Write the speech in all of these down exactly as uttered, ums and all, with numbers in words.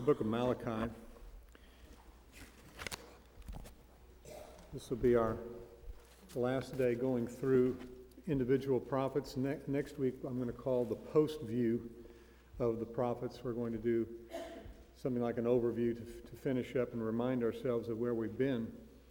the book of Malachi. This will be our last day going through individual prophets. Ne- next week I'm going to call the post view of the prophets. We're going to do something like an overview to, to finish up and remind ourselves of where we've been.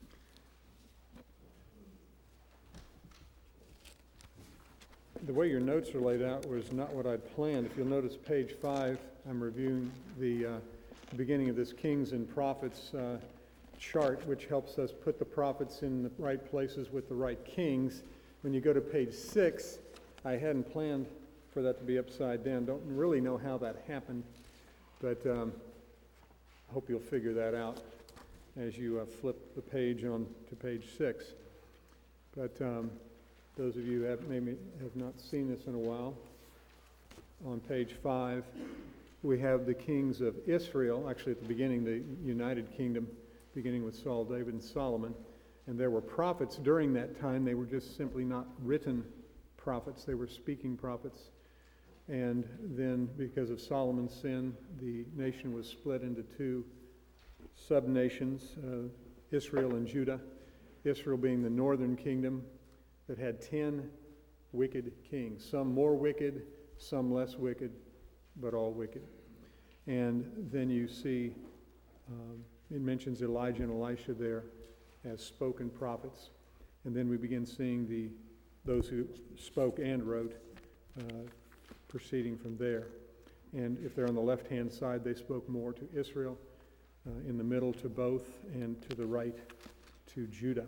The way your notes are laid out was not what I'd planned. If you'll notice page five, I'm reviewing the uh, beginning of this Kings and Prophets uh, chart, which helps us put the prophets in the right places with the right kings. When you go to page six, I hadn't planned for that to be upside down. Don't really know how that happened, but um, I hope you'll figure that out as you uh, flip the page on to page six. But um, those of you who have maybe have not seen this in a while, on page five, we have the kings of Israel, actually at the beginning, the United Kingdom, beginning with Saul, David, and Solomon. And there were prophets during that time. They were just simply not written prophets. They were speaking prophets. And then because of Solomon's sin, the nation was split into two sub-nations, uh, Israel and Judah. Israel being the northern kingdom that had ten wicked kings, some more wicked, some less wicked, but all wicked. And then you see, um, it mentions Elijah and Elisha there as spoken prophets. And then we begin seeing the those who spoke and wrote uh, proceeding from there. And if they're on the left-hand side, they spoke more to Israel, uh, in the middle to both, and to the right to Judah.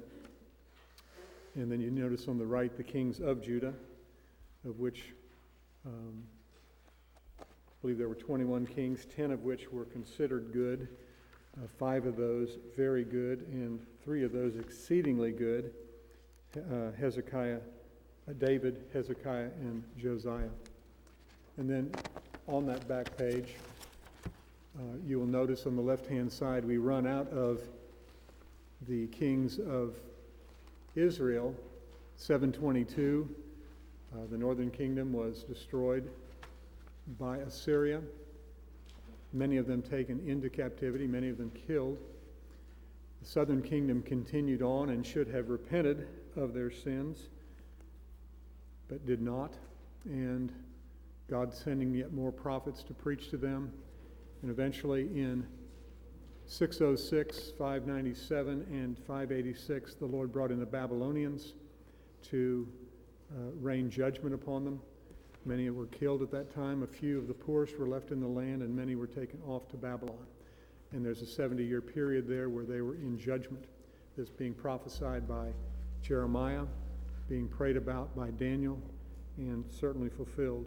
And then you notice on the right the kings of Judah, of which um, I believe there were twenty-one kings, ten of which were considered good, uh, five of those very good, and three of those exceedingly good, uh, Hezekiah, uh, David, Hezekiah, and Josiah. And then on that back page, uh, you will notice on the left-hand side we run out of the kings of Israel. seven twenty-two, uh, the northern kingdom was destroyed by Assyria, many of them taken into captivity, many of them killed. The southern kingdom continued on and should have repented of their sins, but did not, and God sending yet more prophets to preach to them, and eventually in six oh six, five ninety-seven, and five eighty-six, the Lord brought in the Babylonians to uh, rain judgment upon them. Many were killed at that time. A few of the poorest were left in the land, and many were taken off to Babylon. And there's a seventy-year period there where they were in judgment. This being prophesied by Jeremiah, being prayed about by Daniel, and certainly fulfilled.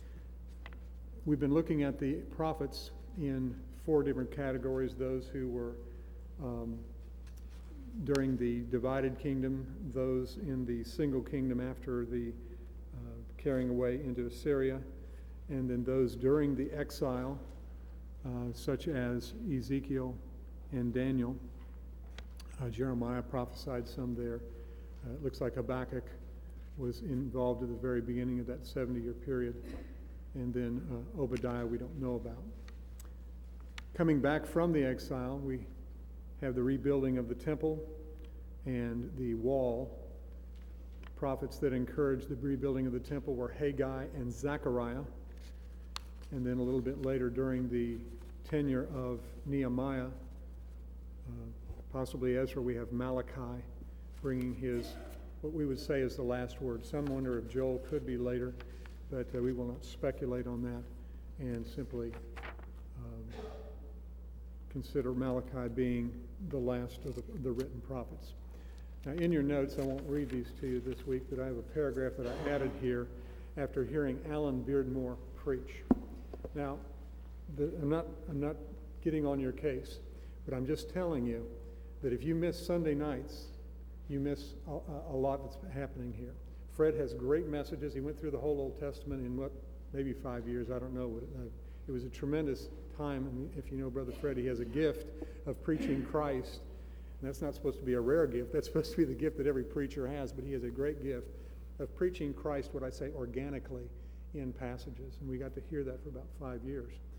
We've been looking at the prophets in four different categories: those who were um, during the divided kingdom, those in the single kingdom after the uh, carrying away into Assyria, and then those during the exile, uh, such as Ezekiel and Daniel. Uh, Jeremiah prophesied some there. Uh, it looks like Habakkuk was involved at the very beginning of that seventy-year period, and then uh, Obadiah we don't know about. Coming back from the exile, we have the rebuilding of the temple and the wall. Prophets that encouraged the rebuilding of the temple were Haggai and Zechariah. And then a little bit later, during the tenure of Nehemiah, uh, possibly Ezra, we have Malachi bringing his, what we would say is the last word. Some wonder if Joel could be later, but uh, we will not speculate on that and simply um, consider Malachi being the last of the, the written prophets. Now, in your notes, I won't read these to you this week, but I have a paragraph that I added here after hearing Alan Beardmore preach. Now, the, I'm not I'm not getting on your case, but I'm just telling you that if you miss Sunday nights, you miss a, a lot that's happening here. Fred has great messages. He went through the whole Old Testament in what, maybe five years, I don't know. It was a tremendous time, and if you know Brother Fred, he has a gift of preaching Christ, and that's not supposed to be a rare gift. That's supposed to be the gift that every preacher has, but he has a great gift of preaching Christ, what I say, organically in passages, and we got to hear that for about five years.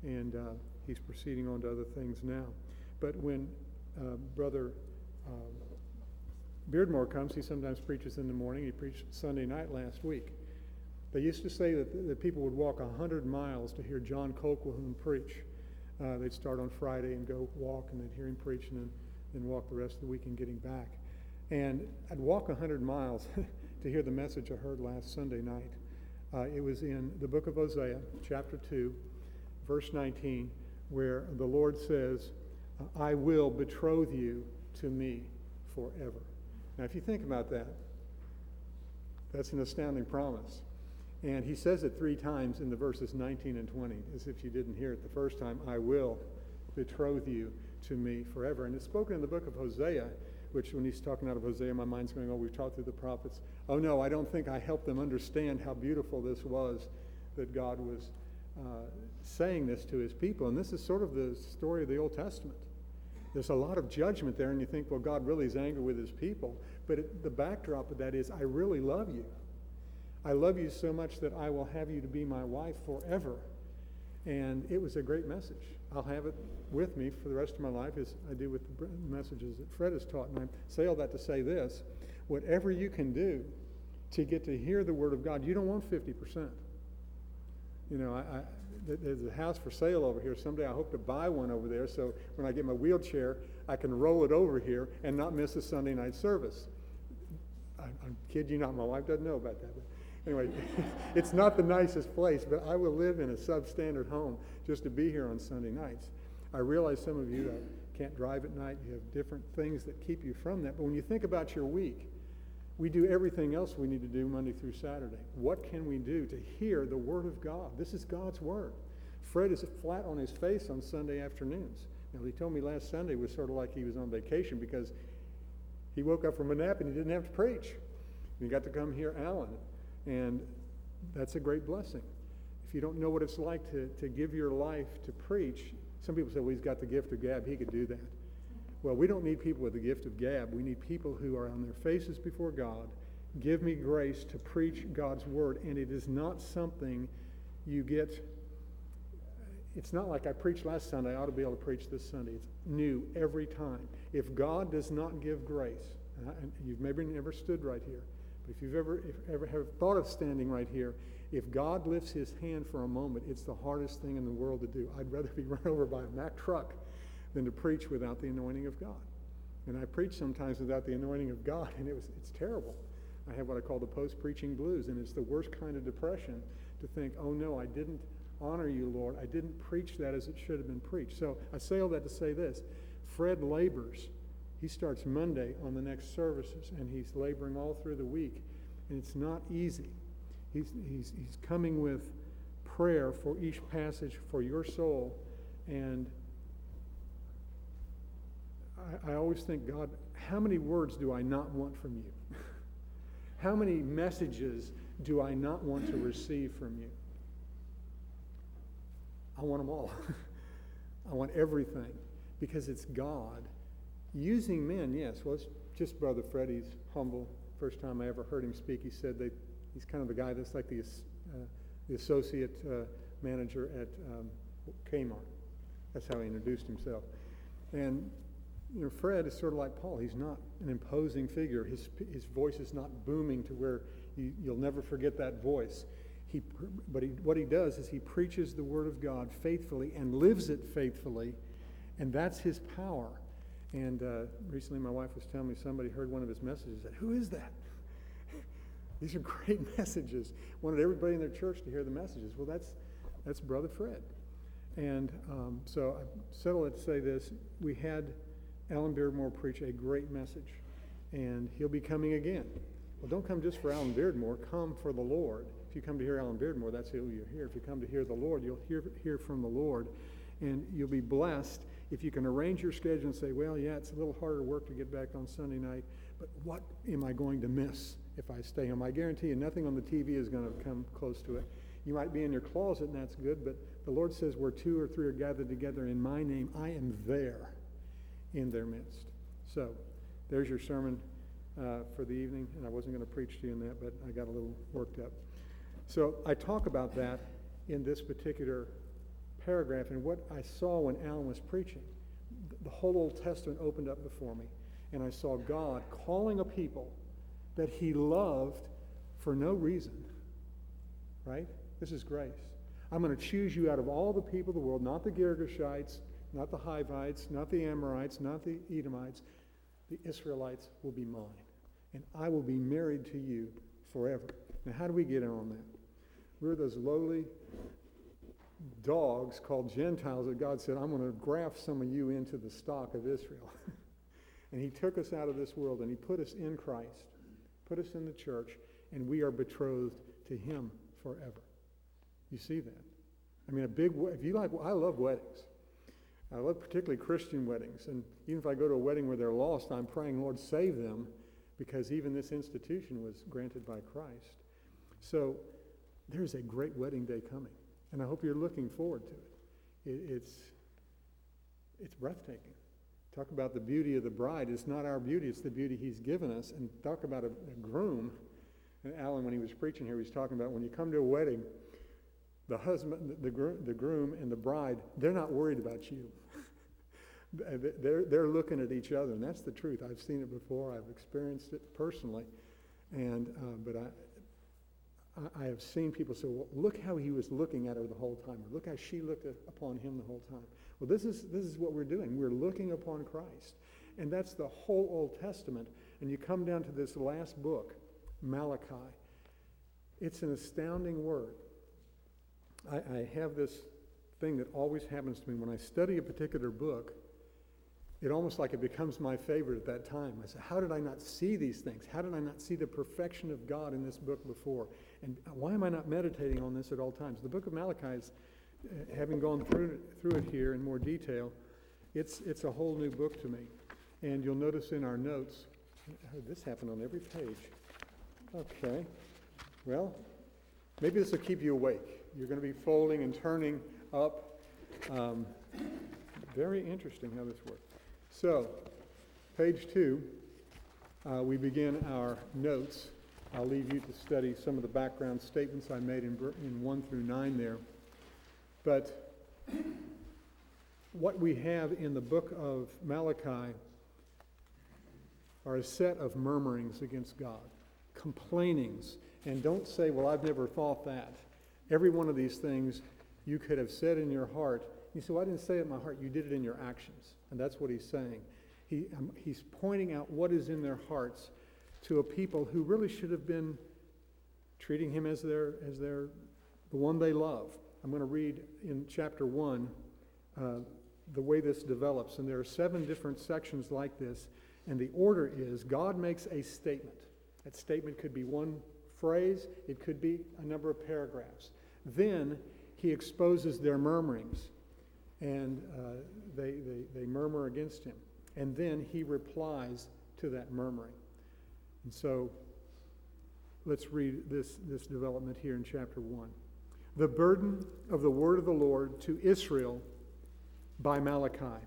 and uh, he's proceeding on to other things now. But when uh, Brother um, Beardmore comes, he sometimes preaches in the morning. He preached Sunday night last week. They used to say that, that people would walk one hundred miles to hear John Colquhoun preach. Uh, they'd start on Friday and go walk, and they'd hear him preach, and then, then walk the rest of the weekend getting back. And I'd walk one hundred miles to hear the message I heard last Sunday night. Uh, it was in the book of Hosea, chapter two, verse nineteen, where the Lord says, I will betroth you to me forever. Now, if you think about that, that's an astounding promise. And he says it three times in the verses nineteen and twenty, as if you didn't hear it the first time. I will betroth you to me forever. And it's spoken in the book of Hosea, which when he's talking out of Hosea, my mind's going, oh, we've taught through the prophets. Oh, no, I don't think I helped them understand how beautiful this was, that God was uh, saying this to his people. And this is sort of the story of the Old Testament. There's a lot of judgment there, and you think, well, God really is angry with his people. But it, the backdrop of that is, I really love you. I love you so much that I will have you to be my wife forever. And it was a great message. I'll have it with me for the rest of my life, as I do with the messages that Fred has taught. And I say all that to say this: whatever you can do to get to hear the Word of God, you don't want fifty percent. You know, I, I, there's a house for sale over here. Someday I hope to buy one over there, so when I get my wheelchair, I can roll it over here and not miss a Sunday night service. I, I'm kidding you not. My wife doesn't know about that. But anyway, it's not the nicest place, but I will live in a substandard home just to be here on Sunday nights. I realize some of you uh, can't drive at night. You have different things that keep you from that. But when you think about your week, we do everything else we need to do Monday through Saturday. What can we do to hear the Word of God? This is God's Word. Fred is flat on his face on Sunday afternoons. Now, he told me last Sunday was sort of like he was on vacation because he woke up from a nap and he didn't have to preach. He got to come hear Alan, and that's a great blessing. If you don't know what it's like to, to give your life to preach, some people say, well, he's got the gift of gab, he could do that. Well, we don't need people with the gift of gab. We need people who are on their faces before God. Give me grace to preach God's Word, and it is not something you get. It's not like I preached last Sunday, I ought to be able to preach this Sunday. It's new every time. If God does not give grace, and, I, and you've maybe never stood right here, but if you've ever, if ever have thought of standing right here, if God lifts his hand for a moment, it's the hardest thing in the world to do. I'd rather be run over by a Mack truck than to preach without the anointing of God. And I preach sometimes without the anointing of God, and it was it's terrible. I have what I call the post-preaching blues, and it's the worst kind of depression to think, oh no, I didn't honor you, Lord. I didn't preach that as it should have been preached. So I say all that to say this. Fred labors. He starts Monday on the next services, and he's laboring all through the week. And it's not easy. He's, he's, he's coming with prayer for each passage for your soul. And I, I always think, God, how many words do I not want from you? How many messages do I not want to receive from you? I want them all. I want everything, because it's God using men. Yes, well, it's just Brother Freddie's humble. First time I ever heard him speak, he said that he's kind of the guy that's like the uh, the associate uh, manager at um, Kmart. That's how he introduced himself. And you know, Fred is sort of like Paul. He's not an imposing figure. His his voice is not booming to where you, you'll never forget that voice. He, but he, what he does is he preaches the Word of God faithfully and lives it faithfully, and that's his power. And uh, recently my wife was telling me somebody heard one of his messages and said, who is that? These are great messages. Wanted everybody in their church to hear the messages. Well, that's that's Brother Fred. And um, so I settled it to say this. We had Alan Beardmore preach a great message, and he'll be coming again. Well, don't come just for Alan Beardmore. Come for the Lord. If you come to hear Alan Beardmore, that's who you'll hear. If you come to hear the Lord, you'll hear hear from the Lord, and you'll be blessed if you can arrange your schedule and say, well, yeah, it's a little harder work to get back on Sunday night, but what am I going to miss if I stay home? I guarantee you nothing on the T V is going to come close to it. You might be in your closet, and that's good, but the Lord says where two or three are gathered together in my name, I am there in their midst. So there's your sermon uh, for the evening, and I wasn't going to preach to you in that, but I got a little worked up. So I talk about that in this particular paragraph and what I saw when Alan was preaching. The whole Old Testament opened up before me, and I saw God calling a people that he loved for no reason, right? This is grace. I'm going to choose you out of all the people of the world, not the Girgashites, not the Hivites, not the Amorites, not the Edomites. The Israelites will be mine, and I will be married to you forever. Now, how do we get in on that? We're those lowly dogs called Gentiles that God said, I'm going to graft some of you into the stock of Israel. And he took us out of this world, and he put us in Christ, put us in the church, and we are betrothed to him forever. You see that? I mean, a big, if you like, I love weddings. I love particularly Christian weddings. And even if I go to a wedding where they're lost, I'm praying, Lord, save them, because even this institution was granted by Christ. So there's a great wedding day coming, and I hope you're looking forward to it. it it's, it's breathtaking. Talk about the beauty of the bride. It's not our beauty, it's the beauty he's given us. And talk about a, a groom. And Alan, when he was preaching here, he was talking about when you come to a wedding, the husband, the, the, the groom and the bride, they're not worried about you. they're, they're looking at each other, and that's the truth. I've seen it before. I've experienced it personally. And uh, but I, I have seen people say, well, look how he was looking at her the whole time. Or look how she looked at, upon him the whole time. Well, this is this is what we're doing. We're looking upon Christ. And that's the whole Old Testament. And you come down to this last book, Malachi. It's an astounding word. I, I have this thing that always happens to me. When I study a particular book, it almost like it becomes my favorite at that time. I say, how did I not see these things? How did I not see the perfection of God in this book before? And why am I not meditating on this at all times? The book of Malachi is, uh, having gone through, through it here in more detail, it's, it's a whole new book to me. And you'll notice in our notes, this happened on every page. Okay, well, maybe this will keep you awake. You're going to be folding and turning up. Um, very interesting how this works. So, page two, uh, we begin our notes. I'll leave you to study some of the background statements I made in, in one through nine there. But what we have in the book of Malachi are a set of murmurings against God, complainings. And don't say, well, I've never thought that. Every one of these things you could have said in your heart. You say, well, I didn't say it in my heart. You did it in your actions. And that's what he's saying. He, um, he's pointing out what is in their hearts to a people who really should have been treating him as their, as their, the one they love. I'm going to read in chapter one uh, the way this develops. And there are seven different sections like this. And the order is God makes a statement. That statement could be one phrase. It could be a number of paragraphs. Then he exposes their murmurings. And uh, they, they, they murmur against him. And then he replies to that murmuring. And so let's read this, this development here in chapter one. The burden of the word of the Lord to Israel by Malachi.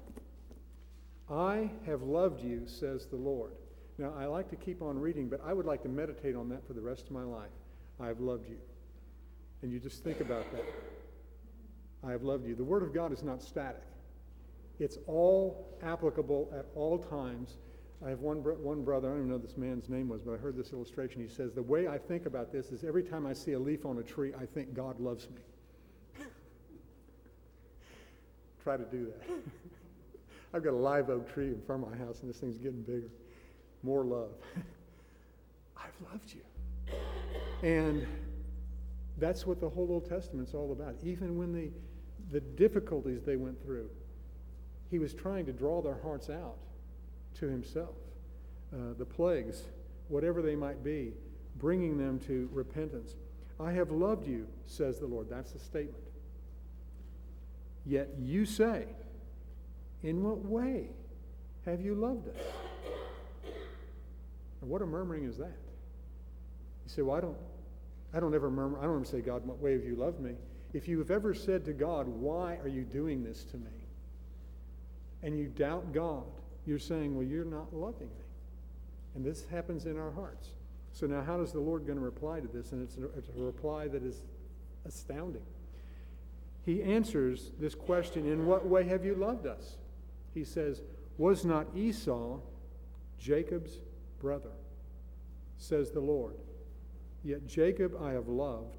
I have loved you, says the Lord. Now, I like to keep on reading, but I would like to meditate on that for the rest of my life. I have loved you. And you just think about that. I have loved you. The Word of God is not static. It's all applicable at all times. I have one, one brother, I don't even know what this man's name was, but I heard this illustration. He says, the way I think about this is every time I see a leaf on a tree, I think God loves me. Try to do that. I've got a live oak tree in front of my house, and this thing's getting bigger. More love. I've loved you. And that's what the whole Old Testament's all about. Even when the, the difficulties they went through, he was trying to draw their hearts out to himself. Uh, the plagues, whatever they might be, bringing them to repentance. I have loved you, says the Lord. That's the statement. Yet you say, in what way have you loved us? And what a murmuring is that? You say, well, I don't, I don't ever murmur. I don't ever say, God, in what way have you loved me? If you have ever said to God, why are you doing this to me? And you doubt God, you're saying, well, you're not loving me. And this happens in our hearts. So now how is the Lord going to reply to this? And it's a, it's a reply that is astounding. he answers this question, in what way have you loved us? He says, was not Esau Jacob's brother, says the Lord. Yet Jacob I have loved,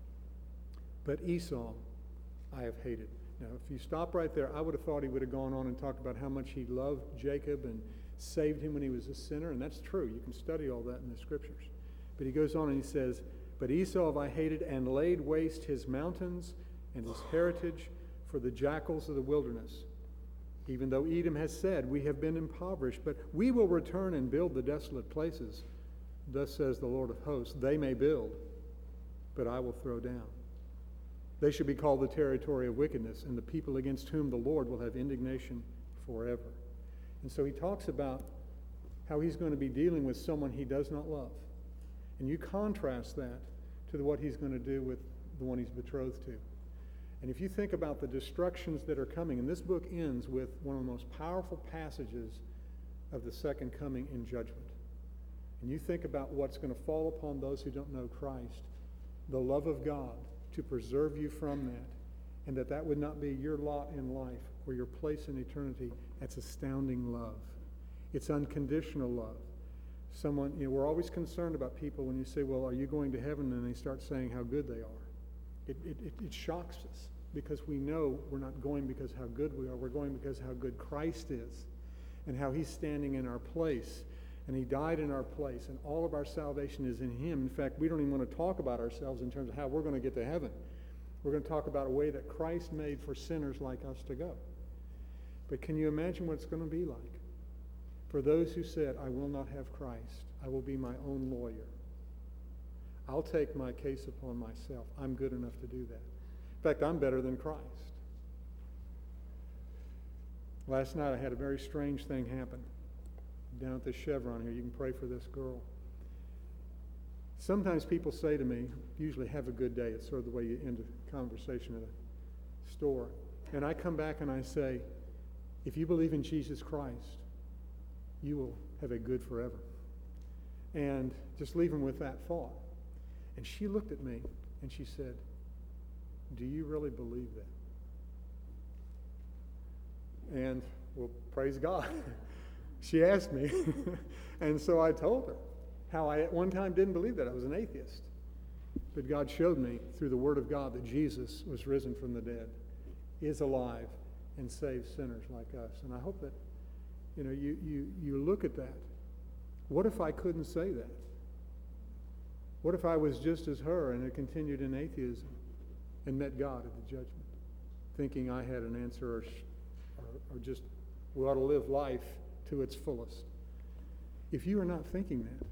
but Esau I have hated. Now, if you stop right there, I would have thought he would have gone on and talked about how much he loved Jacob and saved him when he was a sinner, and that's true. You can study all that in the Scriptures. But he goes on and he says, but Esau have I hated and laid waste his mountains and his heritage for the jackals of the wilderness. Even though Edom has said, we have been impoverished, but we will return and build the desolate places. Thus says the Lord of hosts, they may build, but I will throw down. They should be called the territory of wickedness, and the people against whom the Lord will have indignation forever. And so he talks about how he's going to be dealing with someone he does not love. And you contrast that to what he's going to do with the one he's betrothed to. And if you think about the destructions that are coming, and this book ends with one of the most powerful passages of the second coming in judgment. And you think about what's going to fall upon those who don't know Christ, the love of God to preserve you from that, and that that would not be your lot in life or your place in eternity. That's astounding love. It's unconditional love. Someone, you know, we're always concerned about people when you say, well, are you going to heaven? And they start saying how good they are. It, it, it, it shocks us because we know we're not going because how good we are. We're going because how good Christ is and how he's standing in our place. And he died in our place, and all of our salvation is in him. In fact, we don't even want to talk about ourselves in terms of how we're going to get to heaven. We're going to talk about a way that Christ made for sinners like us to go. But can you imagine what it's going to be like for those who said, I will not have Christ. I will be my own lawyer. I'll take my case upon myself. I'm good enough to do that. In fact, I'm better than Christ. Last night I had a very strange thing happen. Down at the Chevron here, you can pray for this girl. Sometimes people say to me, usually have a good day. It's sort of the way you end a conversation at a store. And I come back and I say, if you believe in Jesus Christ, you will have a good forever. And just leave them with that thought. And she looked at me and she said, do you really believe that? And, well, praise God. She asked me, and so I told her how I at one time didn't believe that. I was an atheist. But God showed me through the Word of God that Jesus was risen from the dead, is alive, and saves sinners like us. And I hope that, you know, you, you, you look at that. What if I couldn't say that? What if I was just as her and had continued in atheism and met God at the judgment, thinking I had an answer or, or, or just we ought to live life to its fullest? If you are not thinking that,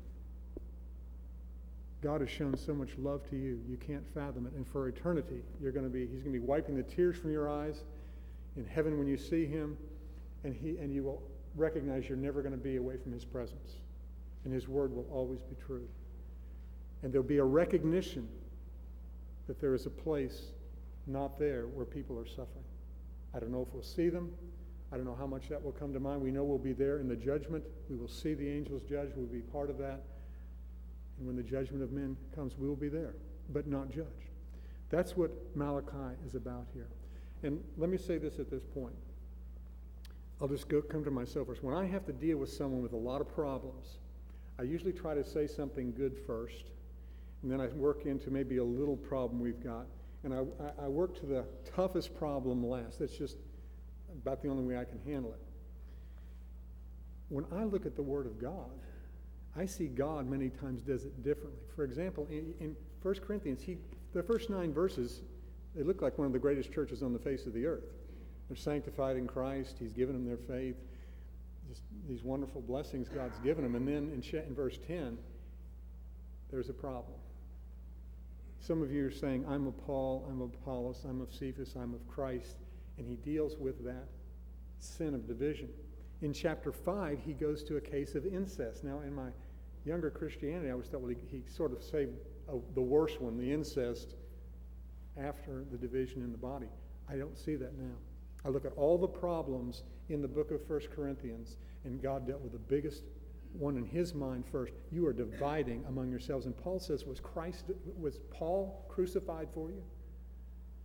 God has shown so much love to you, you can't fathom it. And for eternity, you're going to be, he's going to be wiping the tears from your eyes in heaven when you see him, and he and you will recognize you're never going to be away from his presence. And his word will always be true. And there'll be a recognition that there is a place not there where people are suffering. I don't know if we'll see them. I don't know how much that will come to mind. We know we'll be there in the judgment. We will see the angels judge. We'll be part of that. And when the judgment of men comes, we will be there, but not judged. That's what Malachi is about here. And let me say this at this point. I'll just go come to myself first. When I have to deal with someone with a lot of problems, I usually try to say something good first, and then I work into maybe a little problem we've got, and I, I, I work to the toughest problem last. That's just about the only way I can handle it. When I look at the Word of God, I see God many times does it differently. For example, in, in First Corinthians, he, the first nine verses, they look like one of the greatest churches on the face of the earth. They're sanctified in Christ. He's given them their faith. Just these wonderful blessings God's given them. And then in, in verse ten, there's a problem. Some of you are saying, I'm of Paul, I'm of Apollos, I'm of Cephas, I'm of Christ. And he deals with that sin of division. In chapter five, he goes to a case of incest. Now, in my younger Christianity, I always thought, well, he, he sort of saved uh, the worst one, the incest, after the division in the body. I don't see that now. I look at all the problems in the book of First Corinthians, and God dealt with the biggest one in his mind first. You are dividing among yourselves. And Paul says, was Christ, was Paul crucified for you?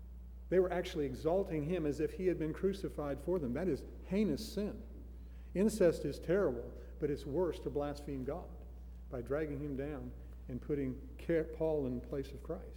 They were actually exalting him as if he had been crucified for them. That is heinous sin. Incest is terrible, but it's worse to blaspheme God by dragging him down and putting Paul in place of Christ.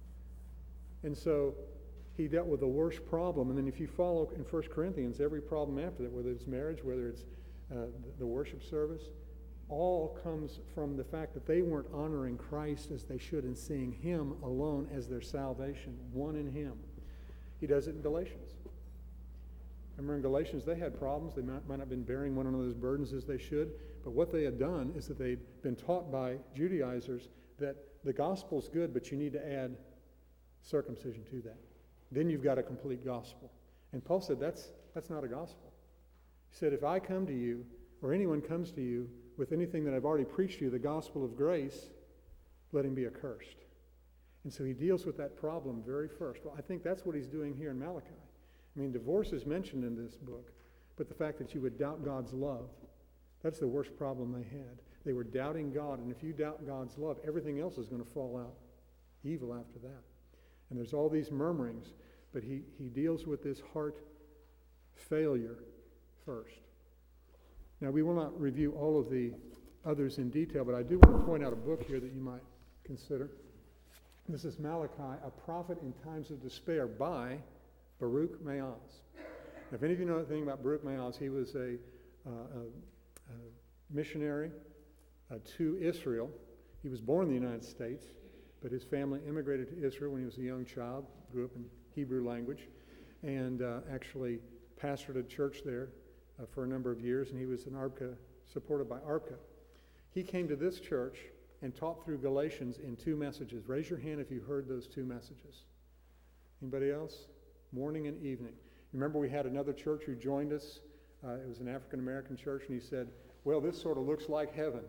And so he dealt with the worst problem. And then if you follow in First Corinthians, every problem after that, whether it's marriage, whether it's uh, the worship service, all comes from the fact that they weren't honoring Christ as they should and seeing him alone as their salvation, one in him. He does it in Galatians. Remember in Galatians, they had problems. They might, might not have been bearing one another's burdens as they should. But what they had done is that they'd been taught by Judaizers that the gospel's good, but you need to add circumcision to that. Then you've got a complete gospel. And Paul said, that's, that's not a gospel. He said, if I come to you, or anyone comes to you with anything that I've already preached to you, the gospel of grace, let him be accursed. And so he deals with that problem very first. Well, I think that's what he's doing here in Malachi. I mean, divorce is mentioned in this book, but the fact that you would doubt God's love, that's the worst problem they had. They were doubting God, and if you doubt God's love, everything else is going to fall out evil after that. And there's all these murmurings, but he, he deals with this heart failure first. Now, we will not review all of the others in detail, but I do want to point out a book here that you might consider. This is Malachi, A Prophet in Times of Despair by Baruch Meaz. Now, if any of you know anything about Baruch Meaz, he was a, uh, a, a missionary uh, to Israel. He was born in the United States, but his family immigrated to Israel when he was a young child, grew up in Hebrew language, and uh, actually pastored a church there uh, for a number of years, and he was an A R B C A, supported by A R B C A. He came to this church and taught through Galatians in two messages. Raise your hand if you heard those two messages. Anybody else? Morning and evening. Remember we had another church who joined us. Uh, it was an African-American church, and he said, well, this sort of looks like heaven.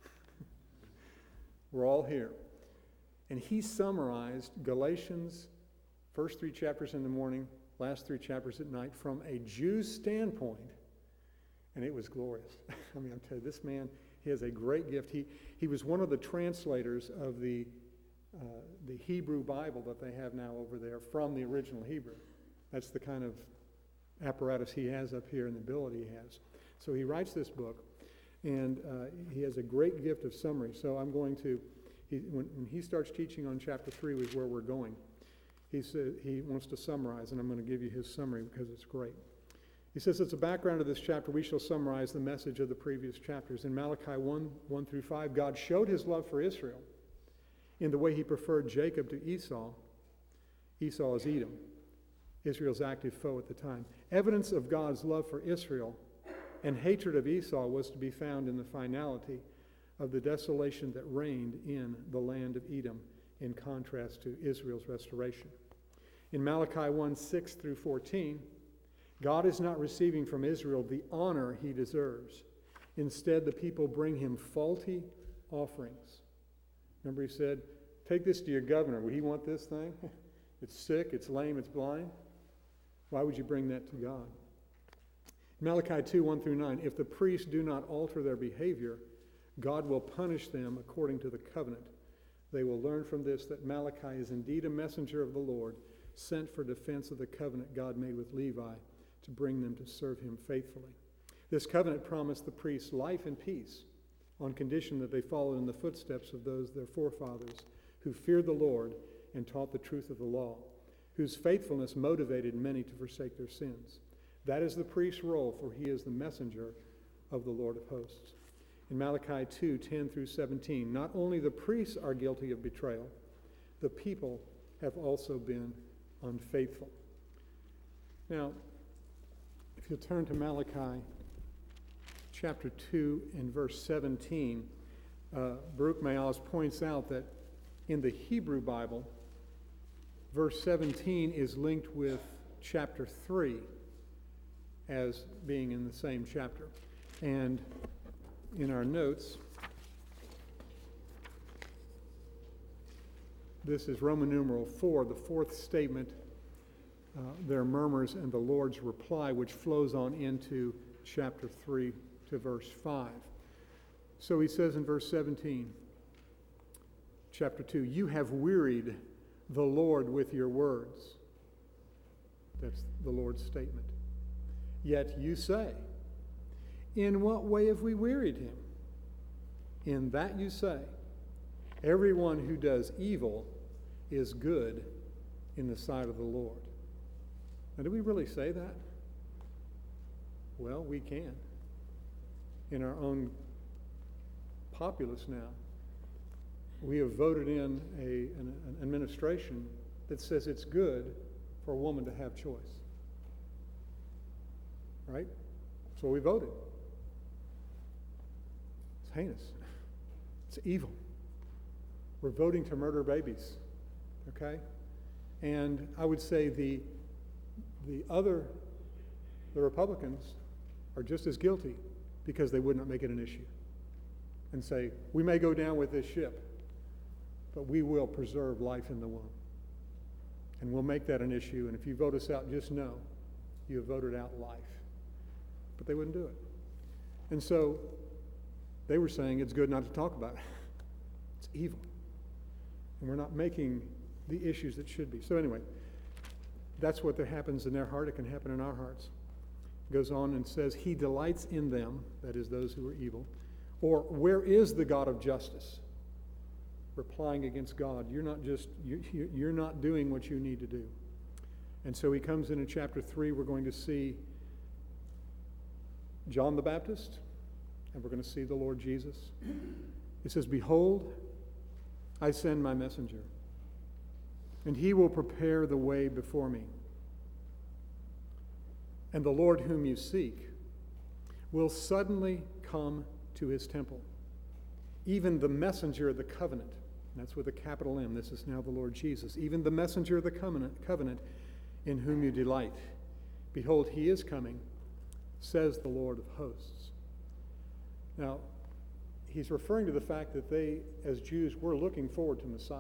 We're all here. And he summarized Galatians, first three chapters in the morning, last three chapters at night, from a Jew's standpoint, and it was glorious. I mean, I'm telling you, this man, he has a great gift. He he was one of the translators of the uh, the Hebrew Bible that they have now over there from the original Hebrew. That's the kind of apparatus he has up here and the ability he has. So he writes this book, and uh, he has a great gift of summary. So I'm going to, he, when, when he starts teaching on chapter three, was where we're going. He said he wants to summarize, and I'm going to give you his summary because it's great. He says, as a background of this chapter, we shall summarize the message of the previous chapters. In Malachi one, one through five, God showed his love for Israel in the way he preferred Jacob to Esau. Esau is Edom, Israel's active foe at the time. Evidence of God's love for Israel and hatred of Esau was to be found in the finality of the desolation that reigned in the land of Edom, in contrast to Israel's restoration. In Malachi one, six through fourteen, God is not receiving from Israel the honor he deserves. Instead, the people bring him faulty offerings. Remember he said, take this to your governor. Would he want this thing? It's sick, it's lame, it's blind. Why would you bring that to God? Malachi two, one through nine, if the priests do not alter their behavior, God will punish them according to the covenant. They will learn from this that Malachi is indeed a messenger of the Lord, sent for defense of the covenant God made with Levi, to bring them to serve him faithfully. This covenant promised the priests life and peace on condition that they followed in the footsteps of those their forefathers who feared the Lord and taught the truth of the law, whose faithfulness motivated many to forsake their sins. That is the priest's role, for he is the messenger of the Lord of hosts. In Malachi two, ten through seventeen, not only the priests are guilty of betrayal, the people have also been unfaithful. Now, if you'll turn to Malachi chapter two and verse seventeen, uh, Baruch Meaz points out that in the Hebrew Bible, verse seventeen is linked with chapter three as being in the same chapter. And in our notes, this is Roman numeral four, the fourth statement, uh, their murmurs and the Lord's reply, which flows on into chapter three to verse five. So he says in verse seventeen, chapter two, you have wearied the Lord with your words. That's the Lord's statement. Yet you say, in what way have we wearied him? In that you say, everyone who does evil is good in the sight of the Lord. Now, do we really say that? Well, we can. In our own populace now, we have voted in a, an, an administration that says it's good for a woman to have choice. Right? So we voted. It's heinous. It's evil. We're voting to murder babies. Okay? And I would say the the other, the Republicans, are just as guilty because they would not make it an issue and say, we may go down with this ship, but we will preserve life in the womb. And we'll make that an issue, and if you vote us out, just know you have voted out life. But they wouldn't do it. And so they were saying it's good not to talk about it. It's evil. And we're not making the issues that should be. So anyway, that's what that happens in their heart. It can happen in our hearts. It goes on and says, he delights in them, that is those who are evil. Or, where is the God of justice? Replying against God. You're not just, you, you're not doing what you need to do. And so he comes in in chapter three. We're going to see John the Baptist, and we're going to see the Lord Jesus. It says, behold, I send my messenger, and he will prepare the way before me. And the Lord whom you seek will suddenly come to his temple. Even the messenger of the covenant, and that's with a capital M, this is now the Lord Jesus, even the messenger of the covenant, covenant in whom you delight. Behold, he is coming, says the Lord of hosts. Now, he's referring to the fact that they, as Jews, were looking forward to Messiah.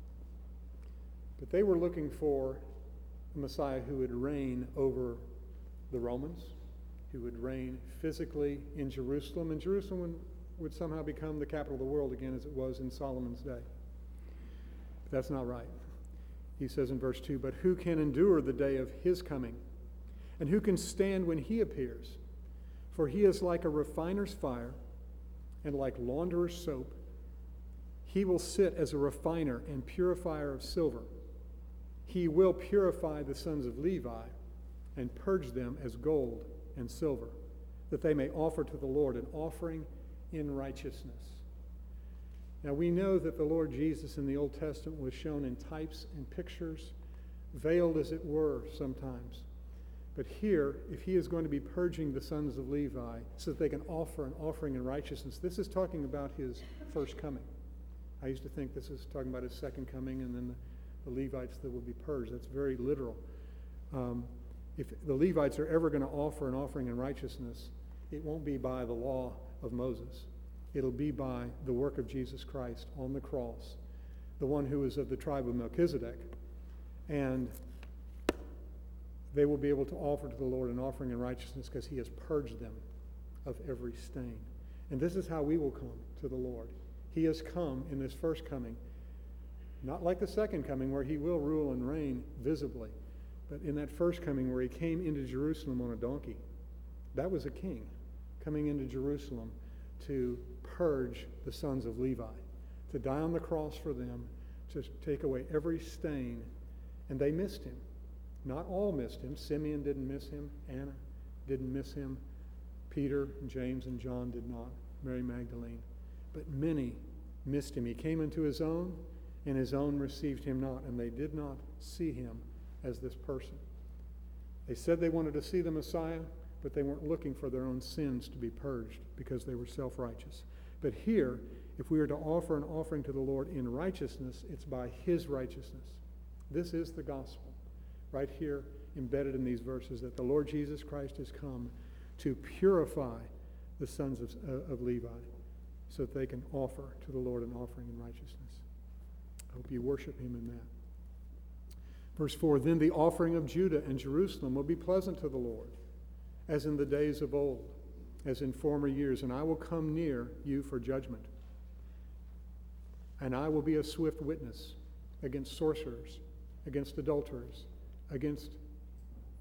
But they were looking for a Messiah who would reign over the Romans, who would reign physically in Jerusalem, and Jerusalem would, would somehow become the capital of the world again as it was in Solomon's day. But that's not right. He says in verse two, but who can endure the day of his coming? And who can stand when he appears? For he is like a refiner's fire and like launderer's soap. He will sit as a refiner and purifier of silver. He will purify the sons of Levi and purge them as gold and silver, that they may offer to the Lord an offering in righteousness. Now we know that the Lord Jesus in the Old Testament was shown in types and pictures, veiled as it were sometimes. But here, if he is going to be purging the sons of Levi so that they can offer an offering in righteousness, this is talking about his first coming. I used to think this is talking about his second coming and then the, the Levites that will be purged. That's very literal. Um, if the Levites are ever going to offer an offering in righteousness, it won't be by the law of Moses. It'll be by the work of Jesus Christ on the cross, the one who is of the tribe of Melchizedek. And they will be able to offer to the Lord an offering in righteousness because he has purged them of every stain. And this is how we will come to the Lord. He has come in this first coming, not like the second coming where he will rule and reign visibly, but in that first coming where he came into Jerusalem on a donkey. That was a king coming into Jerusalem to purge the sons of Levi, to die on the cross for them, to take away every stain. And they missed him. Not all missed him. Simeon didn't miss him. Anna didn't miss him. Peter, James, and John did not. Mary Magdalene. But many missed him. He came into his own, and his own received him not, and they did not see him as this person. They said they wanted to see the Messiah, but they weren't looking for their own sins to be purged because they were self-righteous. But here, if we are to offer an offering to the Lord in righteousness, it's by his righteousness. This is the gospel, right here embedded in these verses, that the Lord Jesus Christ has come to purify the sons of, uh, of Levi so that they can offer to the Lord an offering in righteousness. I hope you worship him in that. Verse four, then the offering of Judah and Jerusalem will be pleasant to the Lord, as in the days of old, as in former years, and I will come near you for judgment. And I will be a swift witness against sorcerers, against adulterers, against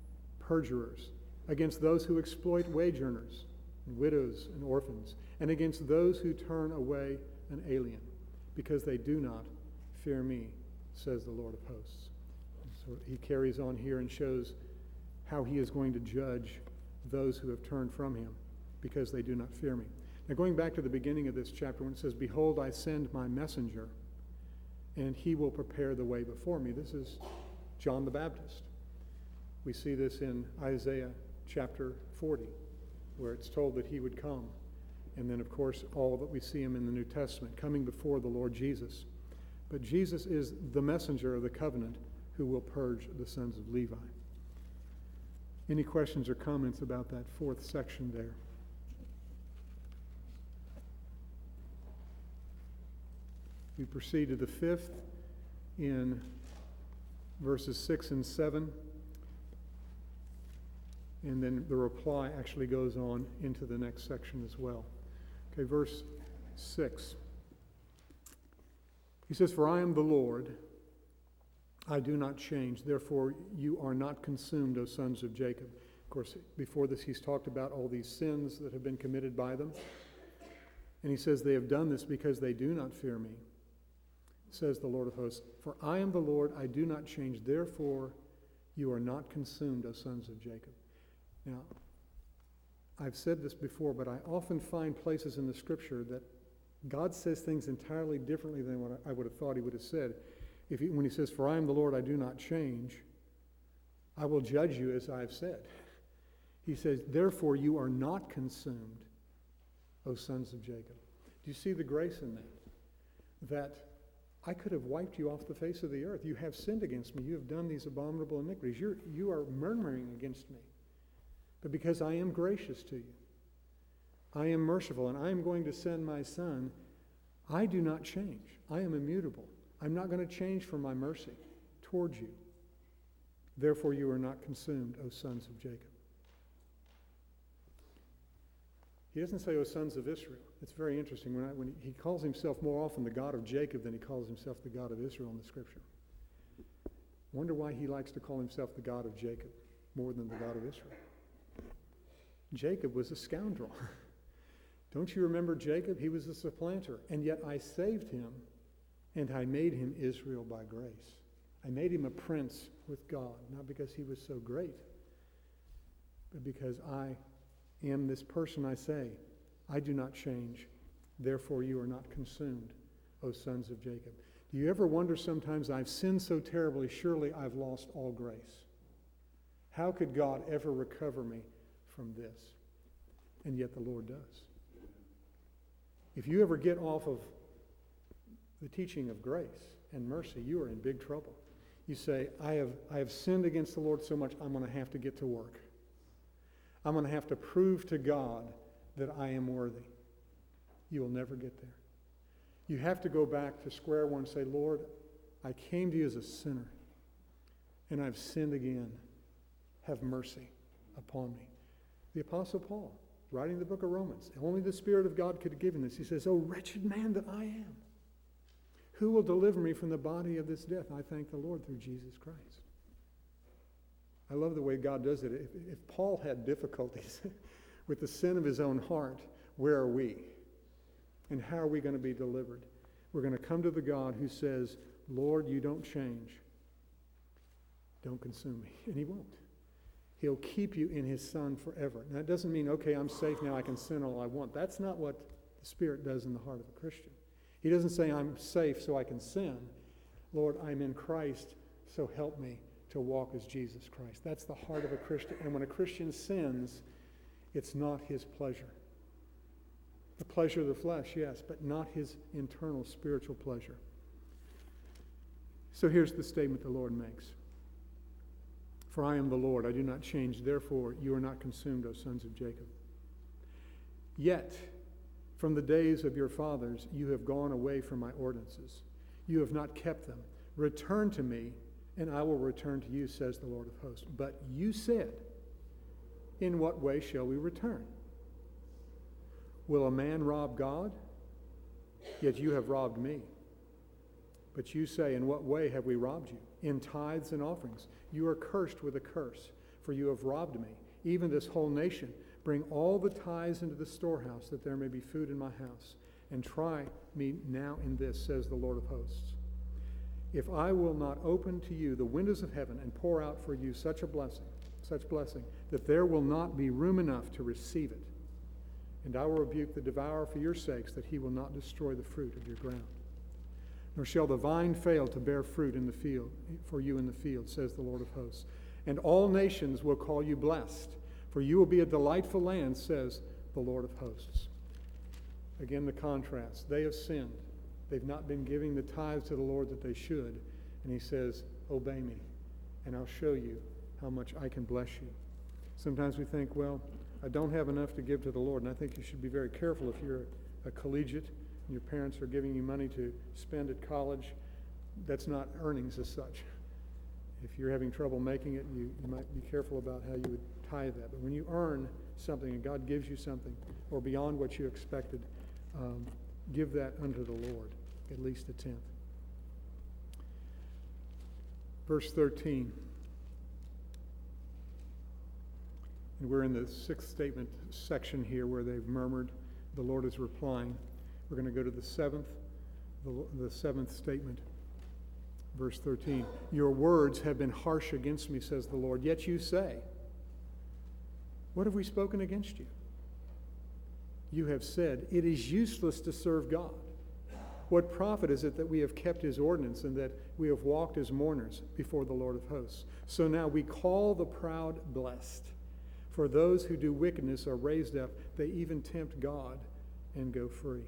perjurers, against those who exploit wage earners, and widows and orphans, and against those who turn away an alien, because they do not fear me, says the Lord of hosts. So he carries on here and shows how he is going to judge those who have turned from him, because they do not fear me. Now, going back to the beginning of this chapter, when it says, "Behold, I send my messenger, and he will prepare the way before me." This is John the Baptist. We see this in Isaiah chapter forty, where it's told that he would come. And then, of course, all that we see him in the New Testament, coming before the Lord Jesus. But Jesus is the messenger of the covenant who will purge the sons of Levi. Any questions or comments about that fourth section there? We proceed to the fifth in verses six and seven. And then the reply actually goes on into the next section as well. Okay, verse six. He says, "For I am the Lord, I do not change, therefore you are not consumed, O sons of Jacob." Of course, before this he's talked about all these sins that have been committed by them. And he says, "They have done this because they do not fear me, says the Lord of hosts. For I am the Lord, I do not change, therefore you are not consumed, O sons of Jacob." Now, I've said this before, but I often find places in the Scripture that God says things entirely differently than what I would have thought he would have said. If he, when he says, "For I am the Lord, I do not change, I will judge you as I have said." He says, "Therefore you are not consumed, O sons of Jacob." Do you see the grace in that? That I could have wiped you off the face of the earth. You have sinned against me. You have done these abominable iniquities. You're, you are murmuring against me. But because I am gracious to you, I am merciful, and I am going to send my Son, I do not change. I am immutable. I'm not going to change from my mercy towards you. Therefore you are not consumed, O sons of Jacob. He doesn't say, "O sons of Israel." It's very interesting. When, I, when he, he calls himself more often the God of Jacob than he calls himself the God of Israel in the Scripture. Wonder why he likes to call himself the God of Jacob more than the God of Israel. Jacob was a scoundrel. Don't you remember Jacob? He was a supplanter. And yet I saved him, and I made him Israel by grace. I made him a prince with God, not because he was so great, but because I am this person I say. I do not change. Therefore you are not consumed, O sons of Jacob. Do you ever wonder sometimes, I've sinned so terribly, surely I've lost all grace? How could God ever recover me from this? And yet the Lord does. If you ever get off of the teaching of grace and mercy, you are in big trouble. You say, I have, I have sinned against the Lord so much, I'm going to have to get to work. I'm going to have to prove to God that I am worthy. You will never get there. You have to go back to square one and say, Lord, I came to you as a sinner, and I've sinned again. Have mercy upon me. The Apostle Paul, writing the book of Romans, only the Spirit of God could have given this. He says, "Oh, wretched man that I am, who will deliver me from the body of this death? I thank the Lord through Jesus Christ." I love the way God does it. If, if Paul had difficulties with the sin of his own heart, where are we? And how are we going to be delivered? We're going to come to the God who says, Lord, you don't change. Don't consume me. And he won't. He'll keep you in his Son forever. Now, that doesn't mean, okay, I'm safe now, I can sin all I want. That's not what the Spirit does in the heart of a Christian. He doesn't say, I'm safe so I can sin. Lord, I'm in Christ, so help me to walk as Jesus Christ. That's the heart of a Christian. And when a Christian sins, it's not his pleasure. The pleasure of the flesh, yes, but not his internal spiritual pleasure. So here's the statement the Lord makes. For I am the Lord, I do not change, therefore you are not consumed, O sons of Jacob. Yet, from the days of your fathers, you have gone away from my ordinances. You have not kept them. Return to me, and I will return to you, says the Lord of hosts. But you said, in what way shall we return? Will a man rob God? Yet you have robbed me. But you say, in what way have we robbed you? In tithes and offerings. You are cursed with a curse, for you have robbed me, even this whole nation. Bring all the tithes into the storehouse, that there may be food in my house. And try me now in this, says the Lord of hosts. If I will not open to you the windows of heaven and pour out for you such a blessing, such blessing, that there will not be room enough to receive it. And I will rebuke the devourer for your sakes, that he will not destroy the fruit of your ground. Nor shall the vine fail to bear fruit in the field, for you in the field, says the Lord of hosts. And all nations will call you blessed, for you will be a delightful land, says the Lord of hosts. Again, the contrast. They have sinned. They've not been giving the tithes to the Lord that they should. And he says, obey me, and I'll show you how much I can bless you. Sometimes we think, well, I don't have enough to give to the Lord. And I think you should be very careful if you're a collegiate and your parents are giving you money to spend at college. That's not earnings as such. If you're having trouble making it, you, you might be careful about how you would tithe that. But when you earn something and God gives you something, or beyond what you expected, um, give that unto the Lord, at least a tenth. Verse thirteen. And we're in the sixth statement section here where they've murmured. The Lord is replying. We're going to go to the seventh, the, the seventh statement. Verse thirteen. Your words have been harsh against me, says the Lord. Yet you say, what have we spoken against you? You have said, it is useless to serve God. What profit is it that we have kept his ordinance and that we have walked as mourners before the Lord of hosts? So now we call the proud blessed. For those who do wickedness are raised up. They even tempt God and go free.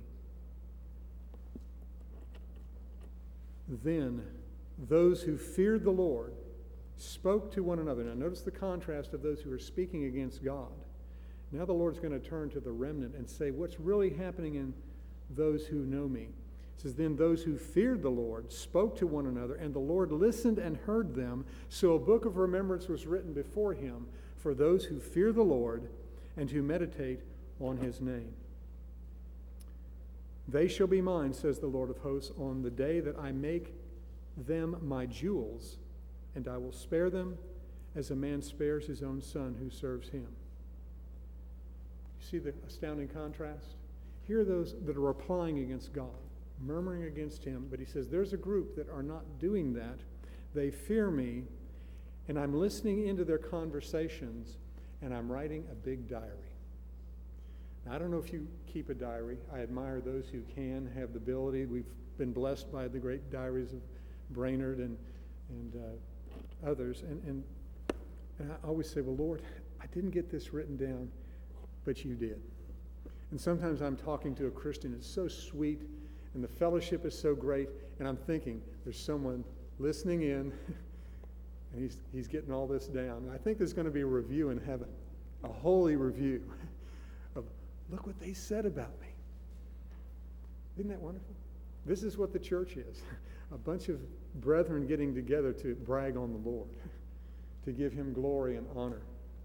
Then those who feared the Lord spoke to one another. Now notice the contrast of those who are speaking against God. Now the Lord's going to turn to the remnant and say, what's really happening in those who know me? It says, then those who feared the Lord spoke to one another, and the Lord listened and heard them. So a book of remembrance was written before him for those who fear the Lord and who meditate on his name. They shall be mine, says the Lord of hosts, on the day that I make them my jewels, and I will spare them as a man spares his own son who serves him. You see the astounding contrast? Here are those that are replying against God, murmuring against him, but he says there's a group that are not doing that. They fear me, and I'm listening into their conversations, and I'm writing a big diary. Now, I don't know if you keep a diary. I admire those who can, have the ability. We've been blessed by the great diaries of Brainerd and, and uh, others, and, and, and I always say, well, Lord, I didn't get this written down, but you did. And sometimes I'm talking to a Christian, it's so sweet, and the fellowship is so great, and I'm thinking, there's someone listening in, and he's, he's getting all this down. And I think there's going to be a review in heaven, a holy review of, look what they said about me. Isn't that wonderful? This is what the church is, a bunch of brethren getting together to brag on the Lord, to give him glory and honor.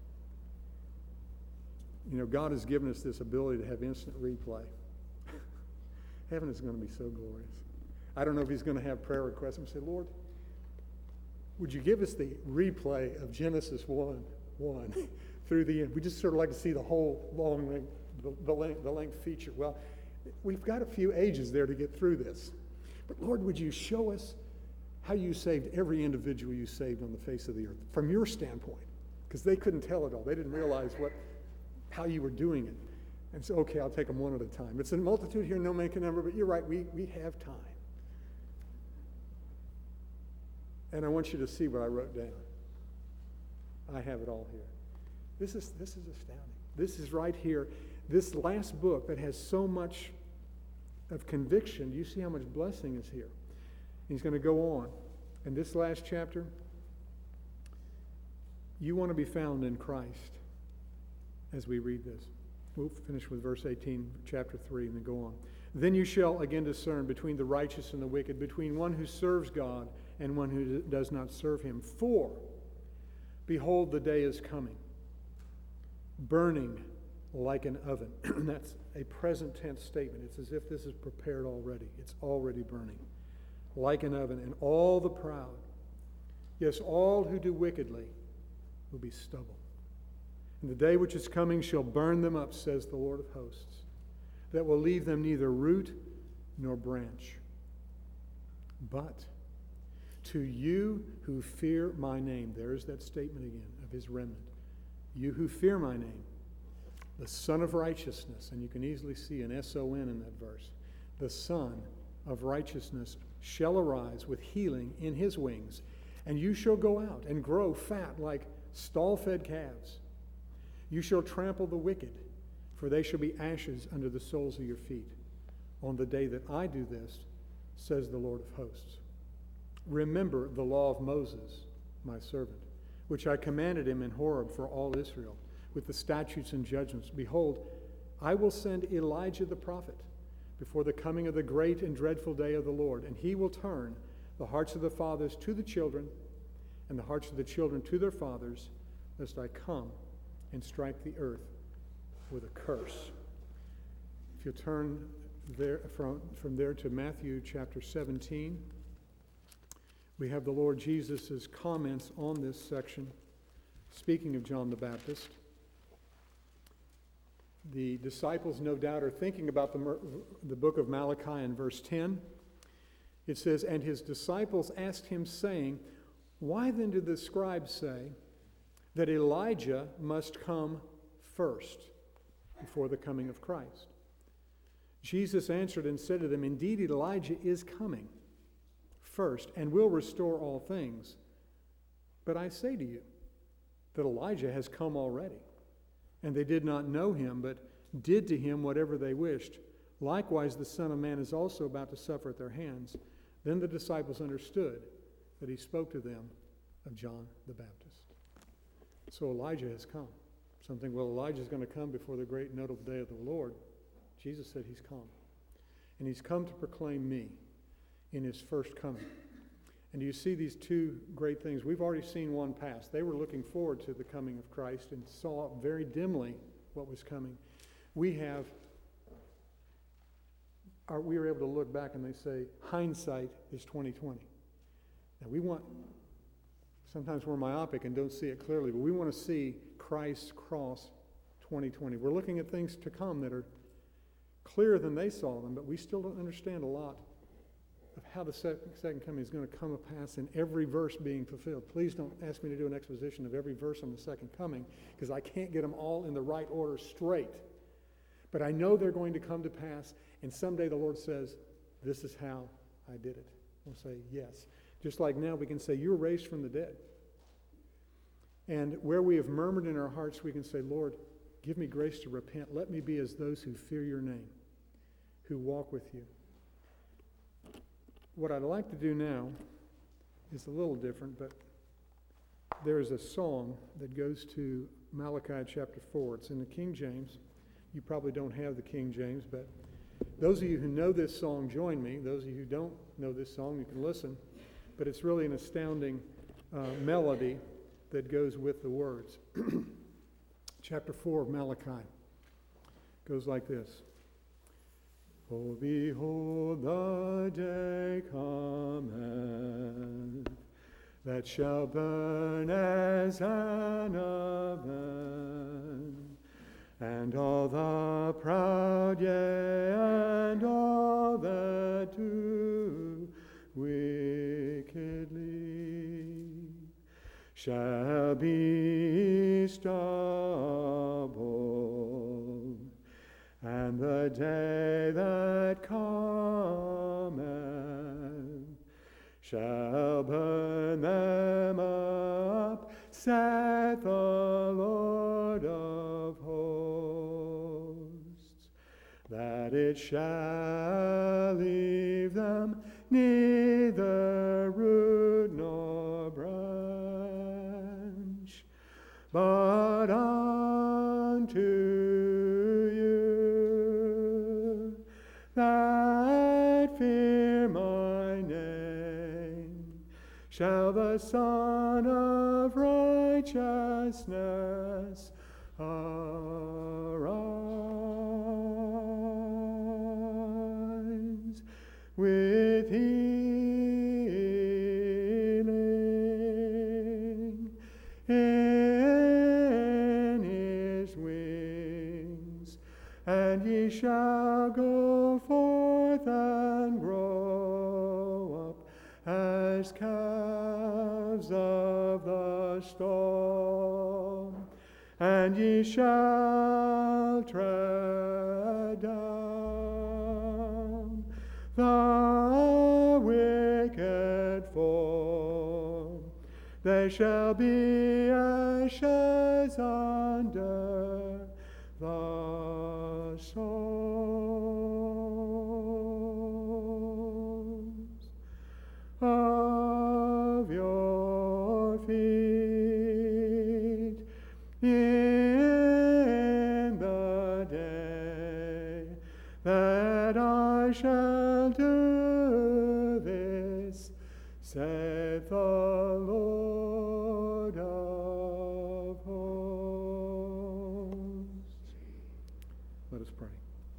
You know, God has given us this ability to have instant replay. Heaven is going to be so glorious. I don't know if he's going to have prayer requests and say, Lord, would you give us the replay of Genesis one, one through the end? We just sort of like to see the whole long length, the, the, length, the length feature. Well, we've got a few ages there to get through this. But Lord, would you show us how you saved every individual you saved on the face of the earth from your standpoint? Because they couldn't tell it all. They didn't realize what how you were doing it. And so, okay, I'll take them one at a time. It's a multitude here, no man can number, but you're right, we, we have time. And I want you to see what I wrote down. I have it all here. This is, this is astounding. This is right here. This last book that has so much of conviction, do you see how much blessing is here? He's going to go on. In this last chapter, you want to be found in Christ. As we read this, we'll finish with verse eighteen, chapter three, and then go on. Then you shall again discern between the righteous and the wicked, between one who serves God and one who does not serve him. For, behold, the day is coming, burning like an oven. That's a present tense statement. It's as if this is prepared already. It's already burning. Like an oven, and all the proud, yes, all who do wickedly, will be stubble. And the day which is coming shall burn them up, says the Lord of hosts, that will leave them neither root nor branch. But to you who fear my name, there is that statement again of his remnant. You who fear my name, the Son of Righteousness, and you can easily see an S O N in that verse, the Son of Righteousness shall arise with healing in his wings, and you shall go out and grow fat like stall-fed calves. You shall trample the wicked, for they shall be ashes under the soles of your feet. On the day that I do this, says the Lord of hosts. Remember the law of Moses, my servant, which I commanded him in Horeb for all Israel, with the statutes and judgments. Behold, I will send Elijah the prophet before the coming of the great and dreadful day of the Lord, and he will turn the hearts of the fathers to the children, and the hearts of the children to their fathers, lest I come and strike the earth with a curse. If you turn there from, from there to Matthew chapter seventeen, we have the Lord Jesus' comments on this section, speaking of John the Baptist. The disciples, no doubt, are thinking about the, the book of Malachi in verse ten. It says, and his disciples asked him, saying, why then do the scribes say that Elijah must come first before the coming of Christ? Jesus answered and said to them, indeed, Elijah is coming first and will restore all things. But I say to you that Elijah has come already, and they did not know him, but did to him whatever they wished. Likewise, the Son of Man is also about to suffer at their hands. Then the disciples understood that he spoke to them of John the Baptist. So Elijah has come. Something, well, Elijah is going to come before the great notable day of the Lord. Jesus said he's come. And he's come to proclaim me in his first coming. And you see these two great things. We've already seen one pass. They were looking forward to the coming of Christ and saw very dimly what was coming. We have, our, we were able to look back and they say, hindsight is twenty twenty. Now we want, sometimes we're myopic and don't see it clearly, but we want to see Christ's cross twenty twenty. We're looking at things to come that are clearer than they saw them, but we still don't understand a lot of how the second coming is going to come to pass in every verse being fulfilled. Please don't ask me to do an exposition of every verse on the second coming, because I can't get them all in the right order straight. But I know they're going to come to pass, and someday the Lord says, this is how I did it. We'll say, yes. Just like now we can say, you were raised from the dead. And where we have murmured in our hearts, we can say, Lord, give me grace to repent. Let me be as those who fear your name, who walk with you. What I'd like to do now is a little different, but there is a song that goes to Malachi chapter four. It's in the King James. You probably don't have the King James, but those of you who know this song, join me. Those of you who don't know this song, you can listen. But it's really an astounding uh, melody that goes with the words. Chapter four of Malachi goes like this. Oh, behold, the day cometh that shall burn as an oven, and all the proud, yea, and all that do wickedly shall be stubble. And the day that cometh shall burn them up, saith the Lord of hosts, that it shall leave them neither root nor branch, but unto that fear my name shall the Son of Righteousness arise with healing in And ye shall go forth and grow up as calves of the stall, and ye shall tread down the wicked foe. They shall be ashes under the soles of your feet in the day that I shall do this, saith the Lord of hosts. Let us pray.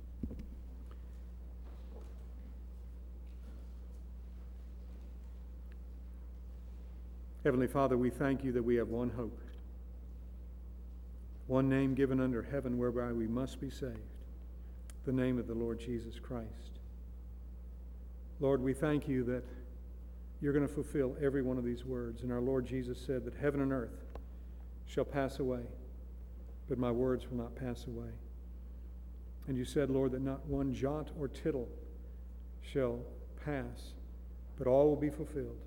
Heavenly Father, we thank you that we have one hope, one name given under heaven whereby we must be saved, the name of the Lord Jesus Christ. Lord, we thank you that you're going to fulfill every one of these words. And our Lord Jesus said that heaven and earth shall pass away, but my words will not pass away. And you said, Lord, that not one jot or tittle shall pass, but all will be fulfilled.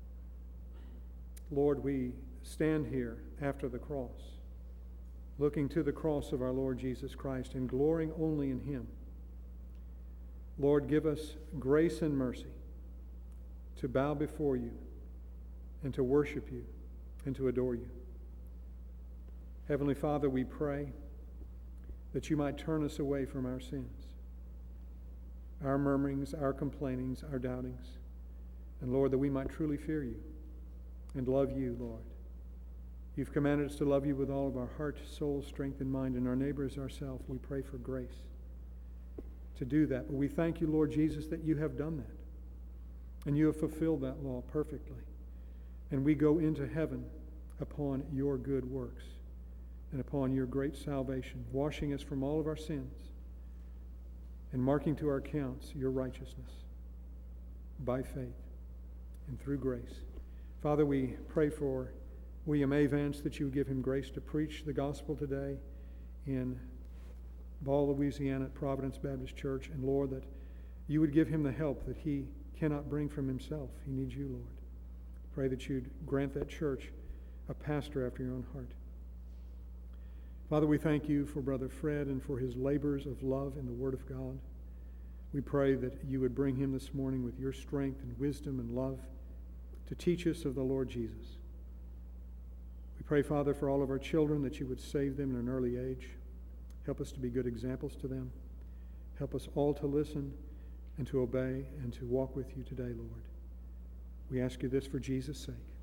Lord, we stand here after the cross, looking to the cross of our Lord Jesus Christ and glorying only in him. Lord, give us grace and mercy to bow before you and to worship you and to adore you. Heavenly Father, we pray that you might turn us away from our sins, our murmurings, our complainings, our doubtings, and Lord, that we might truly fear you and love you, Lord. You've commanded us to love you with all of our heart, soul, strength, and mind, and our neighbor as ourselves. We pray for grace to do that. But we thank you, Lord Jesus, that you have done that. And you have fulfilled that law perfectly. And we go into heaven upon your good works and upon your great salvation, washing us from all of our sins and marking to our accounts your righteousness by faith and through grace. Father, we pray for William A. Vance, that you would give him grace to preach the gospel today in Ball, Louisiana at Providence Baptist Church. And Lord, that you would give him the help that he cannot bring from himself. He needs you, Lord. Pray that you'd grant that church a pastor after your own heart. Father, we thank you for Brother Fred and for his labors of love in the Word of God. We pray that you would bring him this morning with your strength and wisdom and love to teach us of the Lord Jesus. We pray, Father, for all of our children, that you would save them in an early age. Help us to be good examples to them. Help us all to listen and to obey and to walk with you today, Lord. We ask you this for Jesus' sake.